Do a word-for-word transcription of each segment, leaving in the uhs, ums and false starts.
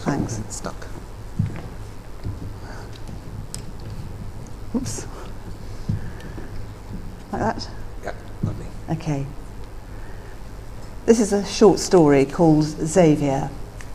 Thanks. It's stuck. Oops. Like that? Yeah, lovely. Okay. This is a short story called Xavier.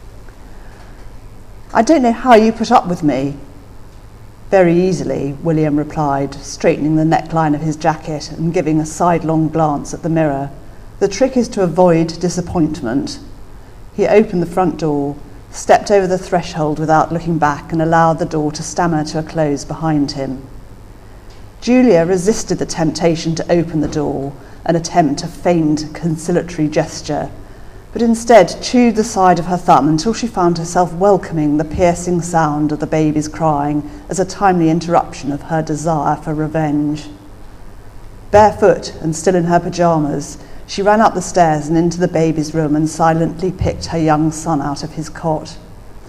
I don't know how you put up with me. Very easily, William replied, straightening the neckline of his jacket and giving a sidelong glance at the mirror. The trick is to avoid disappointment. He opened the front door, stepped over the threshold without looking back, and allowed the door to stammer to a close behind him. Julia resisted the temptation to open the door, an attempt a feigned conciliatory gesture, but instead chewed the side of her thumb until she found herself welcoming the piercing sound of the baby's crying as a timely interruption of her desire for revenge. Barefoot and still in her pyjamas, she ran up the stairs and into the baby's room and silently picked her young son out of his cot.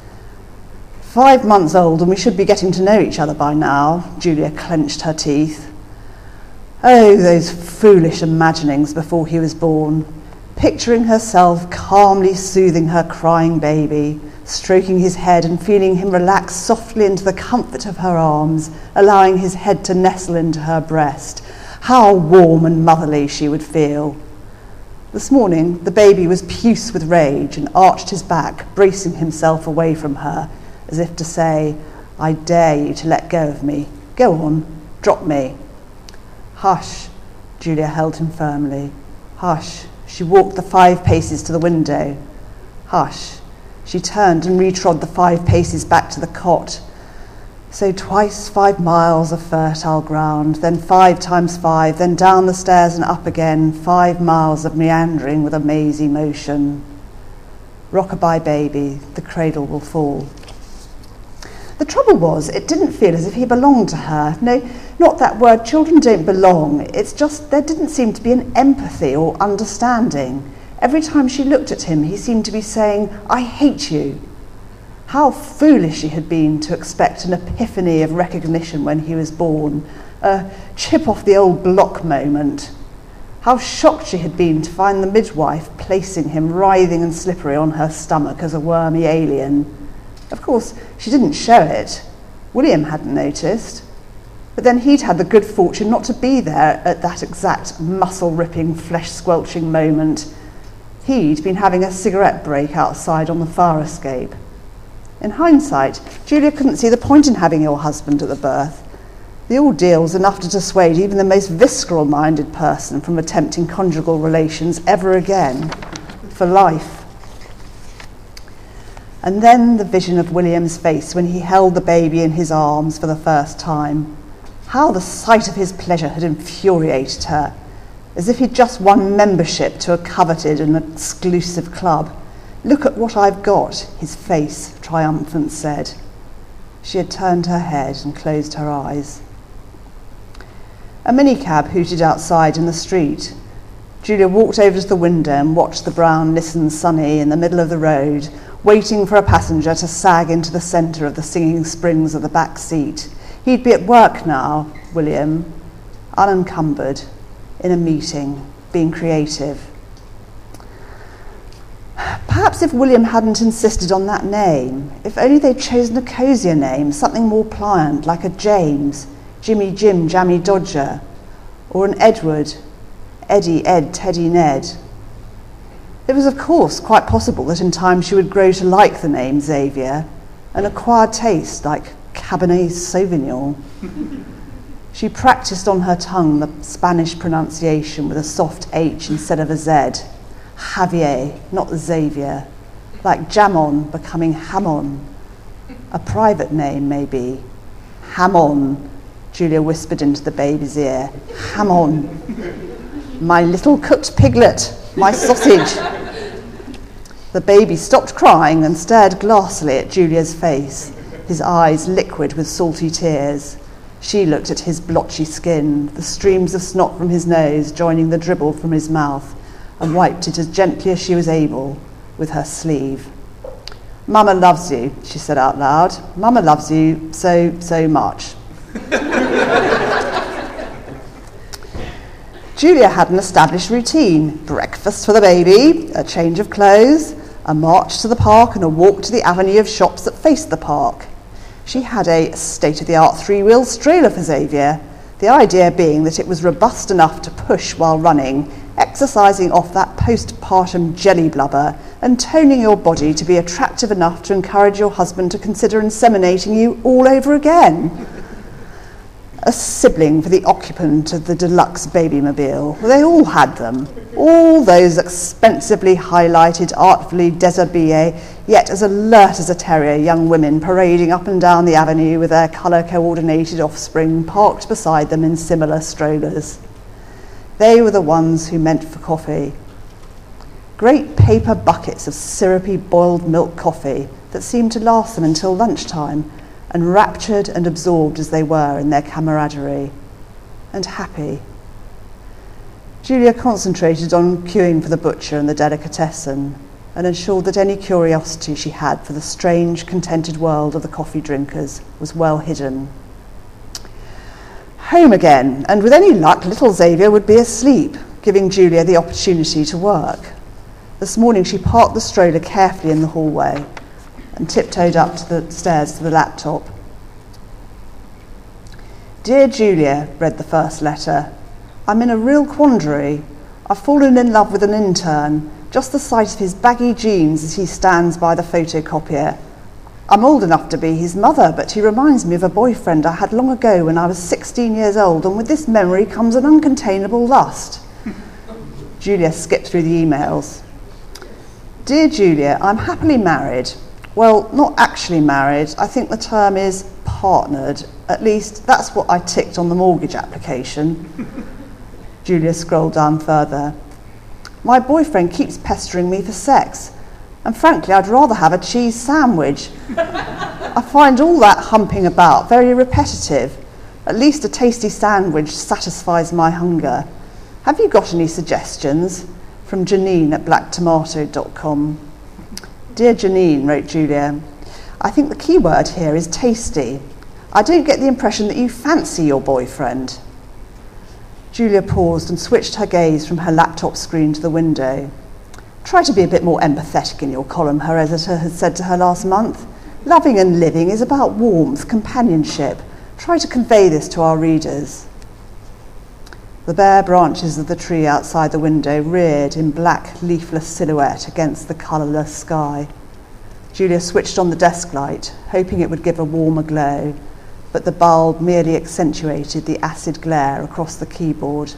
Five months old, and we should be getting to know each other by now, Julia clenched her teeth. Oh, those foolish imaginings before he was born. Picturing herself calmly soothing her crying baby, stroking his head and feeling him relax softly into the comfort of her arms, allowing his head to nestle into her breast. How warm and motherly she would feel. This morning, the baby was puce with rage and arched his back, bracing himself away from her, as if to say, I dare you to let go of me. Go on, drop me. Hush, Julia held him firmly. Hush. She walked the five paces to the window. Hush. She turned and retrod the five paces back to the cot. So twice five miles of fertile ground, then five times five, then down the stairs and up again, five miles of meandering with a mazy motion. Rock-a-bye baby, the cradle will fall. The trouble was, it didn't feel as if he belonged to her. No, not that word, children don't belong. It's just there didn't seem to be an empathy or understanding. Every time she looked at him, he seemed to be saying, I hate you. How foolish she had been to expect an epiphany of recognition when he was born, a chip off the old block moment. How shocked she had been to find the midwife placing him writhing and slippery on her stomach as a wormy alien. Of course, she didn't show it. William hadn't noticed. But then he'd had the good fortune not to be there at that exact muscle-ripping, flesh-squelching moment. He'd been having a cigarette break outside on the fire escape. In hindsight, Julia couldn't see the point in having your husband at the birth. The ordeal was enough to dissuade even the most visceral-minded person from attempting conjugal relations ever again, for life. And then the vision of William's face when he held the baby in his arms for the first time. How the sight of his pleasure had infuriated her, as if he'd just won membership to a coveted and exclusive club. Look at what I've got, his face, triumphant, said. She had turned her head and closed her eyes. A minicab hooted outside in the street. Julia walked over to the window and watched the brown Nissan Sunny in the middle of the road, waiting for a passenger to sag into the centre of the singing springs of the back seat. He'd be at work now, William, unencumbered, in a meeting, being creative. Perhaps if William hadn't insisted on that name, if only they'd chosen a cosier name, something more pliant, like a James, Jimmy Jim, Jammy Dodger, or an Edward, Eddie, Ed, Teddy, Ned. It was, of course, quite possible that in time she would grow to like the name Xavier, an acquired taste like Cabernet Sauvignon. She practiced on her tongue the Spanish pronunciation with a soft H instead of a Z. Javier, not Xavier. Like Jamon becoming Hamon. A private name, maybe. Hamon, Julia whispered into the baby's ear. Hamon. My little cooked piglet. My sausage. The baby stopped crying and stared glassily at Julia's face, his eyes liquid with salty tears. She looked at his blotchy skin, the streams of snot from his nose joining the dribble from his mouth, and wiped it as gently as she was able with her sleeve. Mama loves you, she said out loud. Mama loves you so, so much. Julia had an established routine. Breakfast for the baby, a change of clothes, A march to the park and a walk to the avenue of shops that faced the park. She had a state-of-the-art three-wheel stroller for Xavier, the idea being that it was robust enough to push while running, exercising off that postpartum jelly blubber and toning your body to be attractive enough to encourage your husband to consider inseminating you all over again. A sibling for the occupant of the deluxe babymobile. They all had them. All those expensively highlighted, artfully déshabillé, yet as alert as a terrier young women parading up and down the avenue with their colour-coordinated offspring parked beside them in similar strollers. They were the ones who meant for coffee. Great paper buckets of syrupy boiled milk coffee that seemed to last them until lunchtime, enraptured and absorbed as they were in their camaraderie, and happy. Julia concentrated on queuing for the butcher and the delicatessen, and ensured that any curiosity she had for the strange, contented world of the coffee drinkers was well hidden. Home again, and with any luck, little Xavier would be asleep, giving Julia the opportunity to work. This morning she parked the stroller carefully in the hallway and tiptoed up to the stairs to the laptop. Dear Julia, read the first letter. I'm in a real quandary. I've fallen in love with an intern, just the sight of his baggy jeans as he stands by the photocopier. I'm old enough to be his mother, but he reminds me of a boyfriend I had long ago when I was sixteen years old, and with this memory comes an uncontainable lust. Julia skipped through the emails. Dear Julia, I'm happily married. Well, not actually married. I think the term is partnered. At least that's what I ticked on the mortgage application. Julia scrolled down further. My boyfriend keeps pestering me for sex, and frankly I'd rather have a cheese sandwich. I find all that humping about very repetitive. At least a tasty sandwich satisfies my hunger. Have you got any suggestions? From Janine at black tomato dot com. Dear Janine, wrote Julia, I think the key word here is tasty. I don't get the impression that you fancy your boyfriend. Julia paused and switched her gaze from her laptop screen to the window. Try to be a bit more empathetic in your column, her editor had said to her last month. Loving and living is about warmth, companionship. Try to convey this to our readers. The bare branches of the tree outside the window reared in black, leafless silhouette against the colourless sky. Julia switched on the desk light, hoping it would give a warmer glow, but the bulb merely accentuated the acid glare across the keyboard.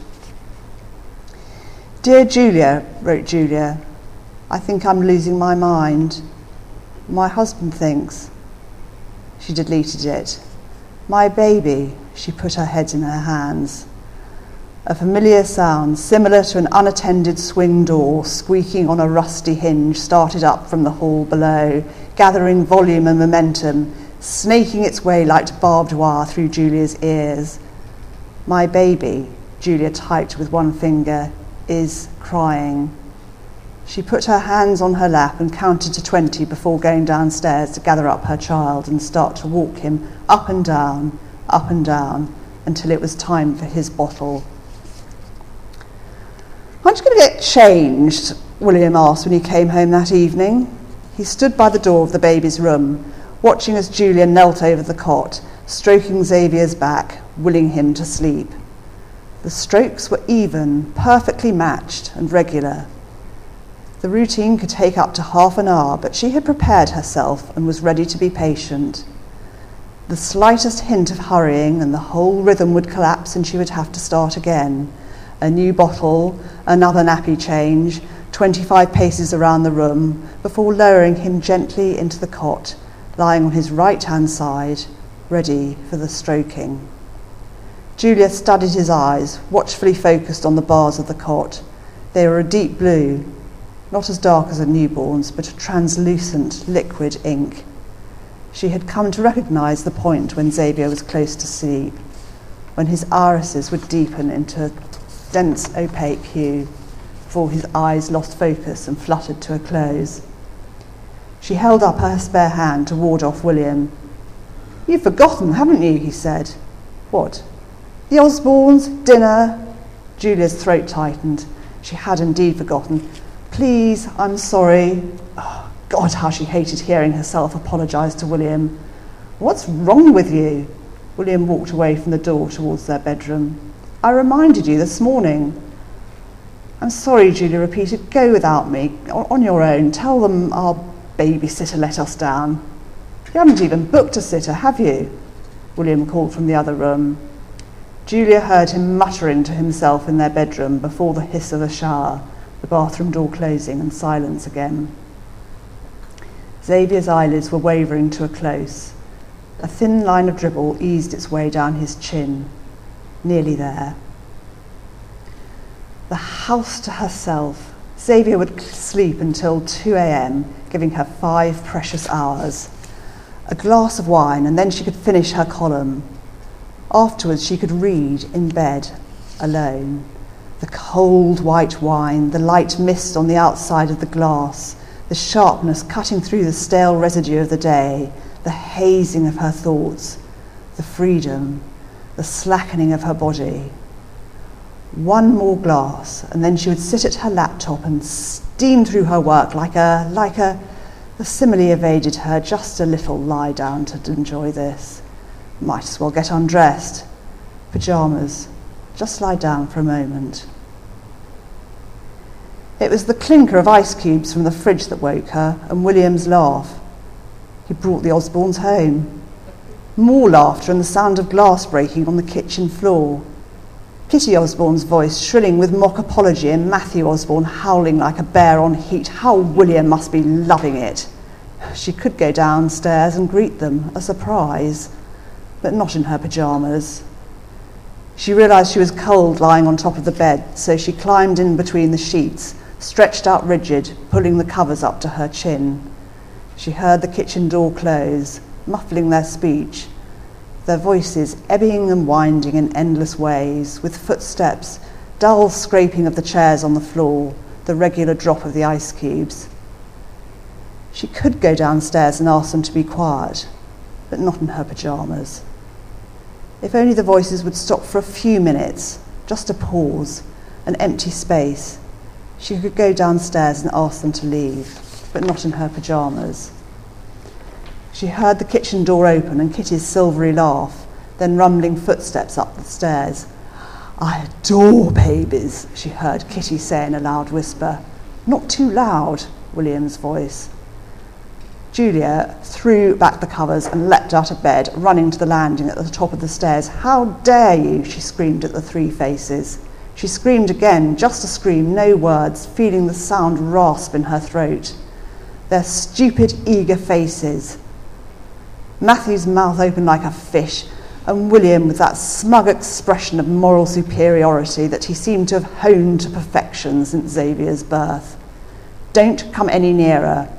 Dear Julia, wrote Julia, I think I'm losing my mind. My husband thinks. She deleted it. My baby, she put her head in her hands. A familiar sound, similar to an unattended swing door squeaking on a rusty hinge, started up from the hall below, gathering volume and momentum, snaking its way like barbed wire through Julia's ears. My baby, Julia typed with one finger, is crying. She put her hands on her lap and counted to twenty before going downstairs to gather up her child and start to walk him up and down, up and down, until it was time for his bottle. Aren't you going to get changed? William asked when he came home that evening. He stood by the door of the baby's room, watching as Julia knelt over the cot, stroking Xavier's back, willing him to sleep. The strokes were even, perfectly matched and regular. The routine could take up to half an hour, but she had prepared herself and was ready to be patient. The slightest hint of hurrying and the whole rhythm would collapse and she would have to start again. A new bottle, another nappy change, twenty-five paces around the room, before lowering him gently into the cot, lying on his right-hand side, ready for the stroking. Julia studied his eyes, watchfully focused on the bars of the cot. They were a deep blue, not as dark as a newborn's, but a translucent liquid ink. She had come to recognise the point when Xavier was close to sleep, when his irises would deepen into dense opaque hue, before his eyes lost focus and fluttered to a close. She held up her spare hand to ward off William. You've forgotten, haven't you? He said. What? The Osbornes, dinner? Julia's throat tightened. She had indeed forgotten. Please, I'm sorry. Oh, God, how she hated hearing herself apologise to William. What's wrong with you? William walked away from the door towards their bedroom. I reminded you this morning. I'm sorry, Julia repeated. Go without me, on your own. Tell them our babysitter let us down. You haven't even booked a sitter, have you? William called from the other room. Julia heard him muttering to himself in their bedroom before the hiss of a shower, the bathroom door closing and silence again. Xavier's eyelids were wavering to a close. A thin line of dribble eased its way down his chin. Nearly there. The house to herself. Xavier would sleep until two a.m., giving her five precious hours. A glass of wine, and then she could finish her column. Afterwards, she could read in bed, alone. The cold white wine, the light mist on the outside of the glass, the sharpness cutting through the stale residue of the day, the hazing of her thoughts, the freedom, the slackening of her body. One more glass, and then she would sit at her laptop and steam through her work like a, like a, the simile evaded her, just a little lie down to enjoy this. Might as well get undressed. Pyjamas, just lie down for a moment. It was the clinker of ice cubes from the fridge that woke her, and William's laugh. He brought the Osbornes home. More laughter and the sound of glass breaking on the kitchen floor. Kitty Osborne's voice shrilling with mock apology and Matthew Osborne howling like a bear on heat. How William must be loving it. She could go downstairs and greet them, a surprise, but not in her pyjamas. She realised she was cold lying on top of the bed, so she climbed in between the sheets, stretched out rigid, pulling the covers up to her chin. She heard the kitchen door close, muffling their speech, their voices ebbing and winding in endless ways, with footsteps, dull scraping of the chairs on the floor, the regular drop of the ice cubes. She could go downstairs and ask them to be quiet, but not in her pyjamas. If only the voices would stop for a few minutes, just a pause, an empty space. She could go downstairs and ask them to leave, but not in her pyjamas. She heard the kitchen door open and Kitty's silvery laugh, then rumbling footsteps up the stairs. I adore babies, she heard Kitty say in a loud whisper. Not too loud, William's voice. Julia threw back the covers and leapt out of bed, running to the landing at the top of the stairs. How dare you, she screamed at the three faces. She screamed again, just a scream, no words, feeling the sound rasp in her throat. Their stupid, eager faces. Matthew's mouth open like a fish, and William with that smug expression of moral superiority that he seemed to have honed to perfection since Xavier's birth. Don't come any nearer.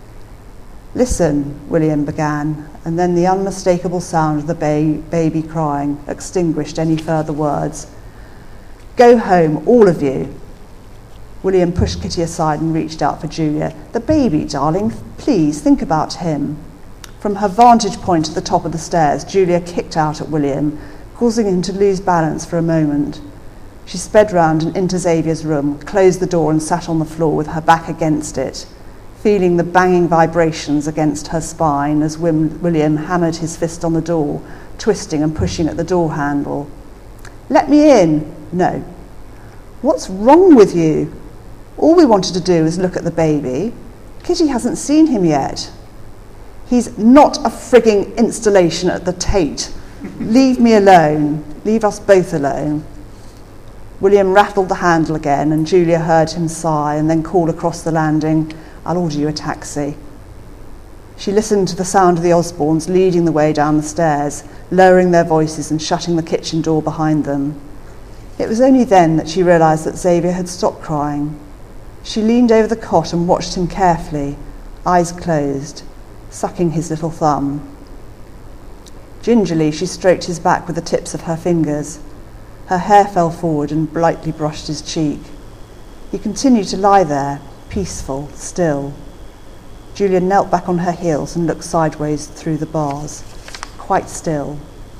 Listen, William began, and then the unmistakable sound of the ba- baby crying extinguished any further words. Go home, all of you. William pushed Kitty aside and reached out for Julia. The baby, darling, please think about him. From her vantage point at the top of the stairs, Julia kicked out at William, causing him to lose balance for a moment. She sped round and into Xavier's room, closed the door and sat on the floor with her back against it, feeling the banging vibrations against her spine as William hammered his fist on the door, twisting and pushing at the door handle. Let me in. No. What's wrong with you? All we wanted to do is look at the baby. Kitty hasn't seen him yet. He's not a frigging installation at the Tate. Leave me alone. Leave us both alone. William rattled the handle again, and Julia heard him sigh and then call across the landing, I'll order you a taxi. She listened to the sound of the Osbornes leading the way down the stairs, lowering their voices and shutting the kitchen door behind them. It was only then that she realised that Xavier had stopped crying. She leaned over the cot and watched him carefully, eyes closed, sucking his little thumb. Gingerly, she stroked his back with the tips of her fingers. Her hair fell forward and lightly brushed his cheek. He continued to lie there, peaceful, still. Julia knelt back on her heels and looked sideways through the bars, quite still.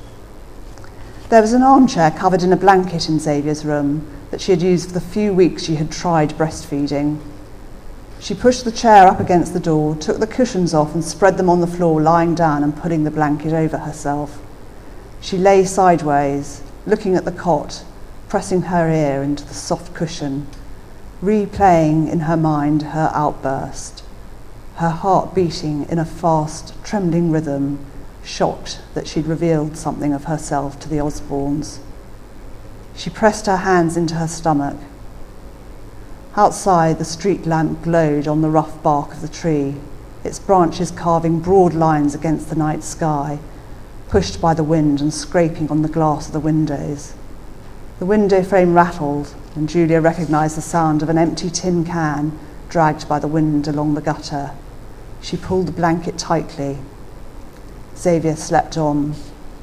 There was an armchair covered in a blanket in Xavier's room that she had used for the few weeks she had tried breastfeeding. She pushed the chair up against the door, took the cushions off and spread them on the floor, lying down and pulling the blanket over herself. She lay sideways, looking at the cot, pressing her ear into the soft cushion, replaying in her mind her outburst, her heart beating in a fast, trembling rhythm, shocked that she'd revealed something of herself to the Osbornes. She pressed her hands into her stomach. Outside, the street lamp glowed on the rough bark of the tree, its branches carving broad lines against the night sky, pushed by the wind and scraping on the glass of the windows. The window frame rattled, and Julia recognised the sound of an empty tin can dragged by the wind along the gutter. She pulled the blanket tightly. Xavier slept on.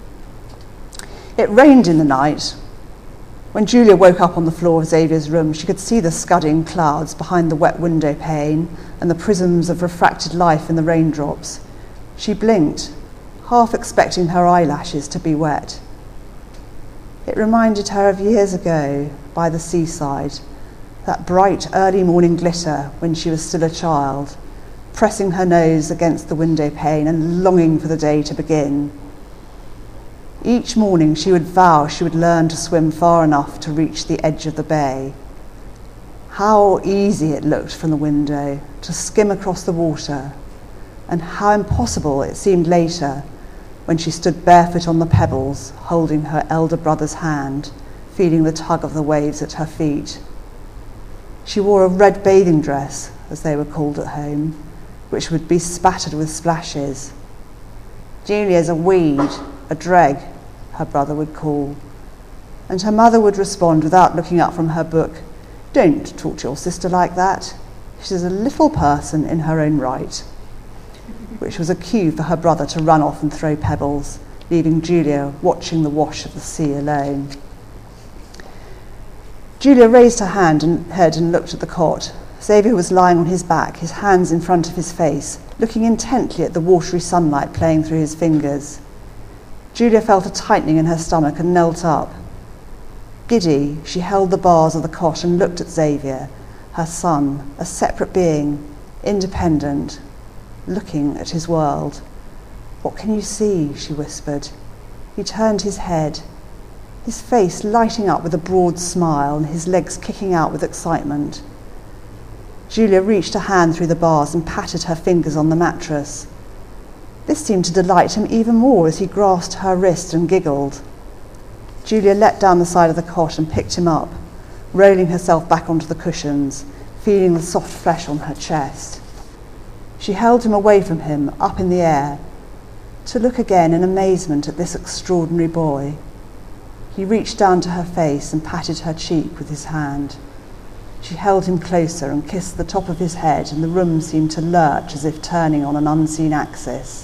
It rained in the night. When Julia woke up on the floor of Xavier's room, she could see the scudding clouds behind the wet window pane and the prisms of refracted life in the raindrops. She blinked, half expecting her eyelashes to be wet. It reminded her of years ago by the seaside, that bright early morning glitter when she was still a child, pressing her nose against the window pane and longing for the day to begin. Each morning she would vow she would learn to swim far enough to reach the edge of the bay. How easy it looked from the window to skim across the water, and how impossible it seemed later when she stood barefoot on the pebbles, holding her elder brother's hand, feeling the tug of the waves at her feet. She wore a red bathing dress, as they were called at home, which would be spattered with splashes. "Julia's a weed, a dreg," her brother would call, and her mother would respond without looking up from her book, "Don't talk to your sister like that. She's a little person in her own right," which was a cue for her brother to run off and throw pebbles, leaving Julia watching the wash of the sea alone. Julia raised her hand and head and looked at the cot. Xavier was lying on his back, his hands in front of his face, looking intently at the watery sunlight playing through his fingers. Julia felt a tightening in her stomach and knelt up. Giddy, she held the bars of the cot and looked at Xavier, her son, a separate being, independent, looking at his world. "What can you see?" she whispered. He turned his head, his face lighting up with a broad smile and his legs kicking out with excitement. Julia reached a hand through the bars and patted her fingers on the mattress. This seemed to delight him even more as he grasped her wrist and giggled. Julia let down the side of the cot and picked him up, rolling herself back onto the cushions, feeling the soft flesh on her chest. She held him away from him, up in the air, to look again in amazement at this extraordinary boy. He reached down to her face and patted her cheek with his hand. She held him closer and kissed the top of his head, and the room seemed to lurch as if turning on an unseen axis.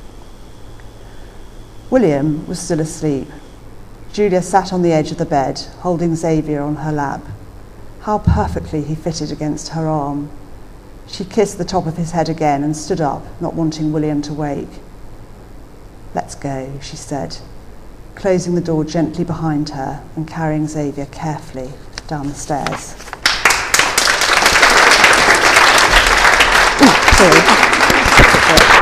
William was still asleep. Julia sat on the edge of the bed, holding Xavier on her lap. How perfectly he fitted against her arm. She kissed the top of his head again and stood up, not wanting William to wake. "Let's go," she said, closing the door gently behind her and carrying Xavier carefully down the stairs. Ooh, sorry.